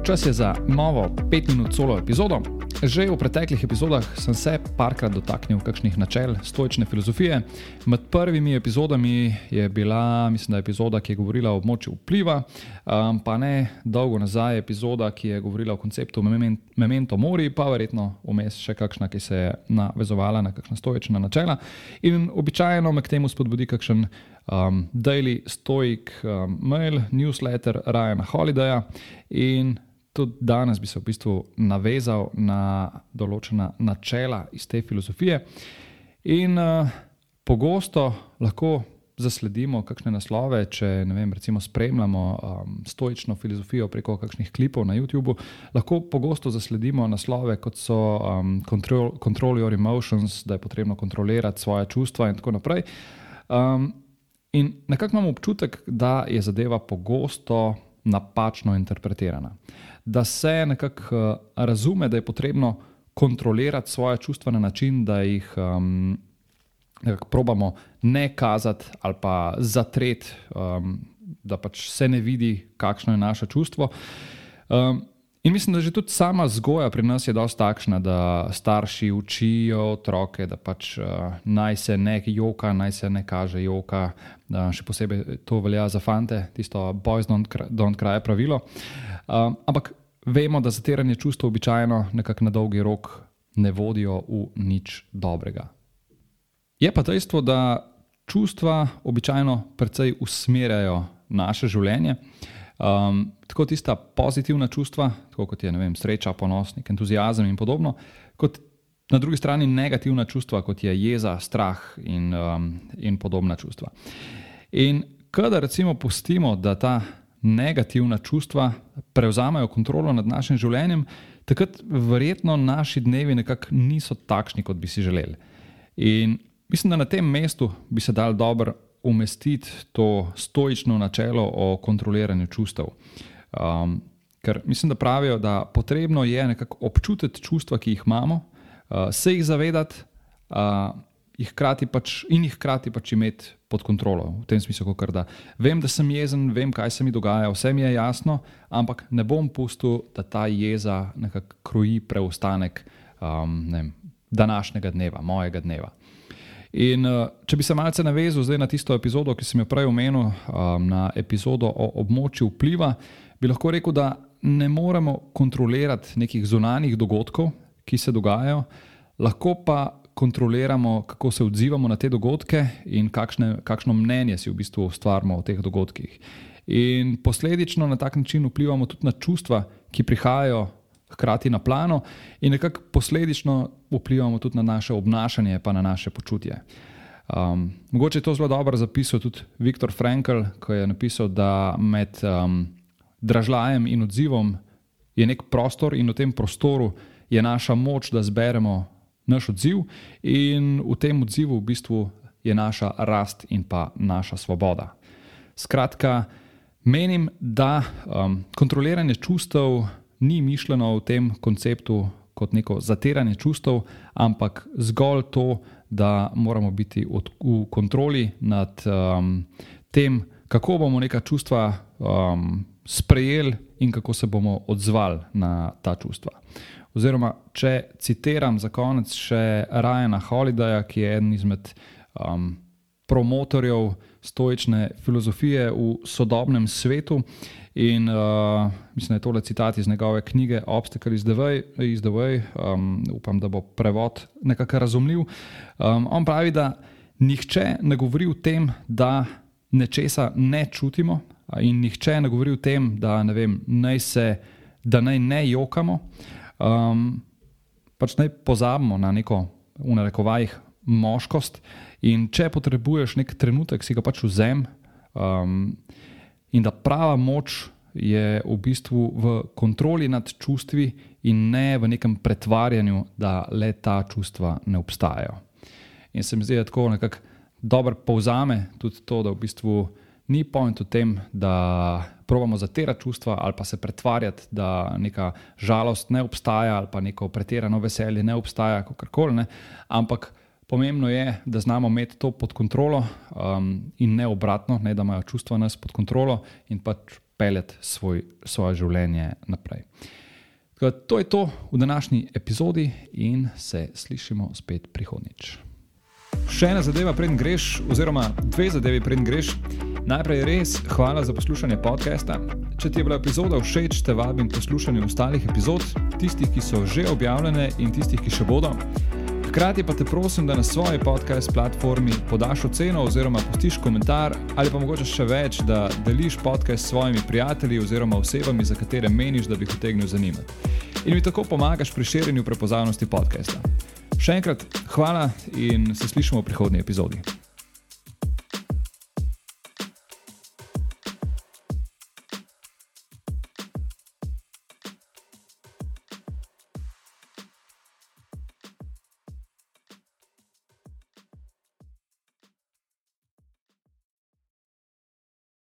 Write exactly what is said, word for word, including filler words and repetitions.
Čas je za novo pet minut solo epizodo. Že v preteklih epizodah sem se parkrat dotaknil kakšnih načel stoične filozofije. Med prvimi epizodami je bila, mislim, da epizoda, ki je govorila o območju vpliva, um, pa ne dolgo nazaj epizoda, ki je govorila o konceptu memento mori, pa verjetno vmes še kakšna, ki se je navezovala na kakšna stoična načela. In običajno me k temu spodbudi kakšen um, daily stoic um, mail, newsletter Ryana Holidaya in tudi danes bi se v bistvu navezal na določena načela iz te filozofije in uh, pogosto lahko zasledimo kakšne naslove, če ne vem, recimo spremljamo um, stoično filozofijo preko kakšnih klipov na YouTubeu, lahko pogosto zasledimo naslove, kot so um, control, control your emotions, da je potrebno kontrolirati svoje čustva in tako naprej. Um, in nekako imam občutek, da je zadeva pogosto napačno interpretirana. Da se nekako uh, razume, da je potrebno kontrolirati svoje čustva na način, da jih um, nekako probamo ne kazati ali pa zatreti, um, da pač se ne vidi, kakšno je naše čustvo. Um, in mislim, da že tudi sama vzgoja pri nas je dosti takšna, da starši učijo otroke, da pač uh, naj se ne joka, naj se ne kaže joka. Uh, še posebej to velja za fante, tisto boys don't cry, don't cry pravilo. Um, ampak vemo, da zatiranje čustev običajno nekako na dolgi rok ne vodijo v nič dobrega. Je pa dejstvo, da čustva običajno precej usmerjajo naše življenje. Um, tako tista pozitivna čustva, tako kot je ne vem, sreča, ponos, nek entuziazem in podobno, kot na drugi strani negativna čustva, kot je jeza, strah in, um, in podobna čustva. In kadar recimo pustimo, da ta negativna čustva prevzamejo kontrolo nad našim življenjem, takrat verjetno naši dnevi nekako niso takšni, kot bi si želeli. In mislim, da na tem mestu bi se dal dobro umestiti to stoično načelo o kontroliranju čustev. Um, ker mislim, da pravijo, da potrebno je nekako občutiti čustva, ki jih imamo, uh, se jih zavedati uh, jih hkrati pač, in jih hkrati pač imeti pod kontrolo. V tem smislu, kar da vem, da sem jezen, vem, kaj se mi dogaja, vse mi je jasno, ampak ne bom pustil, da ta jeza nekako kroji preostanek um, ne vem, današnjega dneva, mojega dneva. In uh, če bi se malce navezal zdaj na tisto epizodo, ki sem jo prej omenil, um, na epizodo o območju vpliva, bi lahko rekel, da ne moremo kontrolirati nekih zunanjih dogodkov, ki se dogajajo, lahko pa kontroliramo, kako se odzivamo na te dogodke in kakšne, kakšno mnenje si v bistvu ustvarimo o teh dogodkih. In posledično na tak način vplivamo tudi na čustva, ki prihajajo hkrati na plano in nekako posledično vplivamo tudi na naše obnašanje pa na naše počutje. Um, mogoče je to zelo dobro zapisal tudi Viktor Frankl, ko je napisal, da med um, dražljajem in odzivom je nek prostor in v tem prostoru je naša moč, da zberemo naš odziv in v tem odzivu v bistvu je naša rast in pa naša svoboda. Skratka, menim, da um, kontroliranje čustev ni mišljeno v tem konceptu kot neko zatiranje čustev, ampak zgolj to, da moramo biti od, v kontroli nad um, tem, kako bomo neka čustva um, sprejeli in kako se bomo odzvali na ta čustva. Oziroma, če citiram za konec še Ryana Holidaya, ki je eden izmed um, promotorjev stoične filozofije v sodobnem svetu in uh, mislim, da je tole citat iz njegove knjige Obstacle is the way, is the way. Um, upam, da bo prevod nekako razumljiv. Um, on pravi, da nihče ne govori o tem, da nečesa ne čutimo in nihče ne govori o tem, da ne vem, naj se, da naj ne jokamo. Um, pač naj pozabimo na neko v narekovajih moškost in če potrebuješ nek trenutek, si ga pač vzem um, in da prava moč je v bistvu v kontroli nad čustvi in ne v nekem pretvarjanju, da le ta čustva ne obstajajo. In se mi zdi, da tako nekako dobro povzame tudi to, da v bistvu ni point v tem, da probamo zatirati čustva ali pa se pretvarjati, da neka žalost ne obstaja ali pa neko pretirano veselje ne obstaja, kakorkoli, ne, ampak pomembno je, da znamo imeti to pod kontrolo um, in ne obratno, ne da imajo čustva nas pod kontrolo in pač peljati svoj, svoje življenje naprej. Tako, to je to v današnji epizodi in se slišimo spet prihodnjič. Še ena zadeva, preden greš, oziroma dve zadevi, preden greš. Najprej res hvala za poslušanje podcasta. Če ti je bila epizoda všeč, te vabim poslušanju ostalih epizod, tistih, ki so že objavljene in tistih, ki še bodo. Hkrati pa te prosim, da na svoji podcast platformi podaš oceno oziroma pustiš komentar ali pa mogoče še več, da deliš podcast s svojimi prijatelji oziroma osebami, za katere meniš, da bi jih utegnil zanimati. In mi tako pomagaš pri širjenju prepoznavnosti podcasta. Še enkrat hvala in se slišimo v prihodnji epizodi.